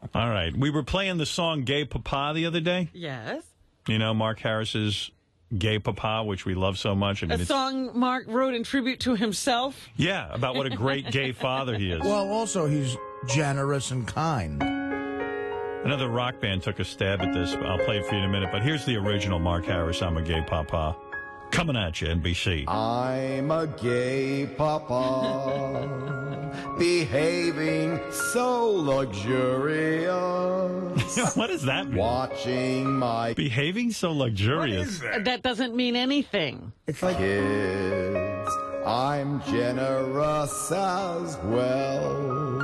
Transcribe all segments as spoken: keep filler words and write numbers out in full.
All right. We were playing the song Gay Papa the other day. Yes. You know, Mark Harris's Gay Papa, which we love so much. I mean, a song Mark wrote in tribute to himself? Yeah, about what a great gay father he is. Well, also, he's generous and kind. Another rock band took a stab at this. I'll play it for you in a minute. But here's the original Mark Harris, I'm a Gay Papa. Coming at you, N B C. I'm a gay papa, behaving so luxurious. What does that mean? Watching my behaving so luxurious. That? that doesn't mean anything. It's like kids. I'm generous as well.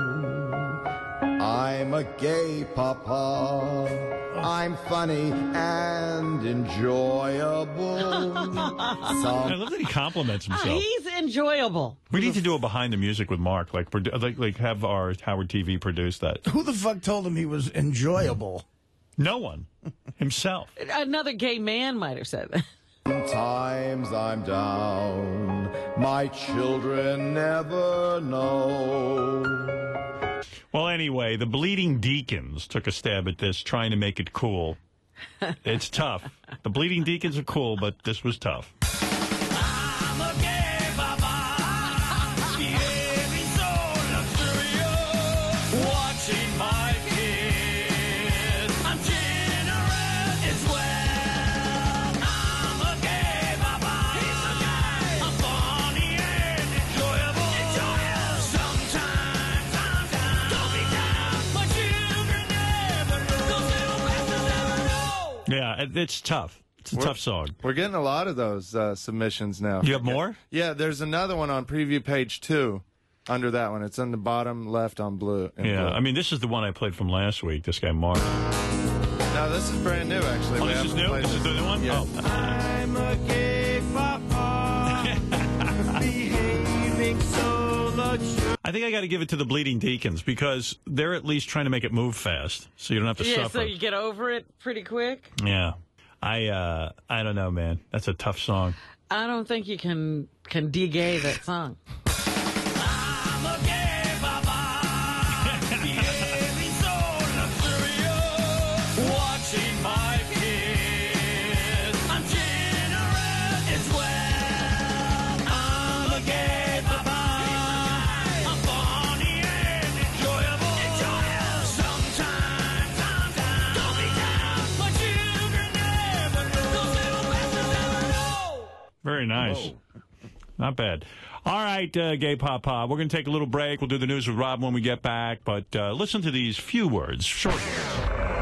I'm a gay papa. I'm funny and enjoyable. Some I love that he compliments himself. He's enjoyable. We need to do a behind the music with Mark, like like, like have our Howard T V produce that. Who the fuck told him he was enjoyable? No one. Himself. Another gay man might have said that. Sometimes I'm down. My children never know. Well, anyway, the Bleeding Deacons took a stab at this, trying to make it cool. It's tough. The Bleeding Deacons are cool, but this was tough. I'm a gay papa, behaving so luxurious, watching my kids. I'm generous as well. I'm a gay papa, I'm funny and enjoyable. enjoyable. Sometimes I'm down, don't be down. My children never know. Those little bastards never know. Yeah, it, it's tough. It's a We're, tough song. We're getting a lot of those uh, submissions now. You have more? Yeah, there's another one on preview page two under that one. It's on the bottom left on blue. Yeah, blue. I mean, this is the one I played from last week, this guy Mark. No, this is brand new, actually. Oh, We this is haven't new? played This is the new one? Yeah. Oh. I'm a gay papa, behaving so luxurious. I think I got to give it to the Bleeding Deacons because they're at least trying to make it move fast, so you don't have to Yeah, suffer. so you get over it pretty quick. Yeah. I uh, I don't know, man. That's a tough song. I don't think you can can de-gay that song. I'm a gay papa, behaving so luxurious, watching my kids. I'm generous as well. I'm a gay papa, I'm funny and enjoyable. enjoyable. Sometimes I'm down, don't be down. My children never know. Those little bastards never know. Very nice. Whoa. Not bad. All right, uh, Gay Papa. We're going to take a little break. We'll do the news with Rob when we get back. But uh, listen to these few words, short words.